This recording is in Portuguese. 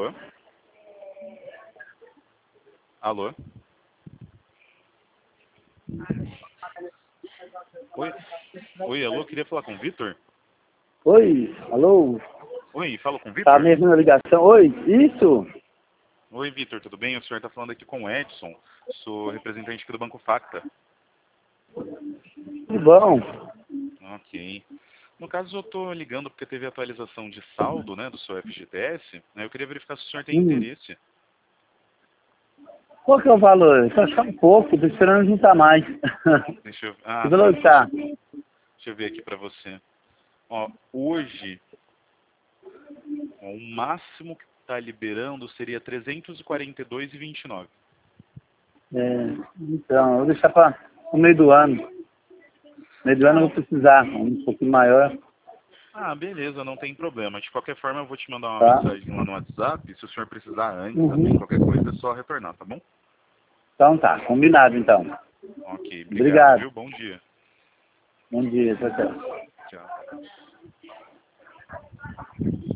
Alô? Alô? Oi? Oi, alô? Queria falar com o Vitor? Oi, alô? Oi, falo com o Tá Vitor? mesmo na ligação? Oi, isso? Oi, Vitor, tudo bem? O senhor está falando aqui com o Edson. Sou representante aqui do Banco Facta. Tudo bom? Ok. No caso, eu estou ligando porque teve atualização de saldo, né, do seu FGTS. Né? Eu queria verificar se o senhor tem interesse. Qual que é o valor? Tá achando pouco, tô esperando juntar mais. Deixa eu... Que Ah, valor sim, tá? deixa eu ver aqui para você. Ó, hoje, ó, o máximo que está liberando seria 342,29. Então, eu vou deixar para o meio do ano. No meio do Tá ano eu bom. vou precisar, um pouquinho maior, Ah, beleza, não tem problema. De qualquer forma, eu vou te mandar uma tá? mensagem lá no WhatsApp. Se o senhor precisar antes também, Uhum. qualquer coisa, é só retornar, tá bom? Então tá, combinado então. Ok, obrigado, Obrigado. viu? Bom dia. Bom dia, tchau, tchau. Tchau.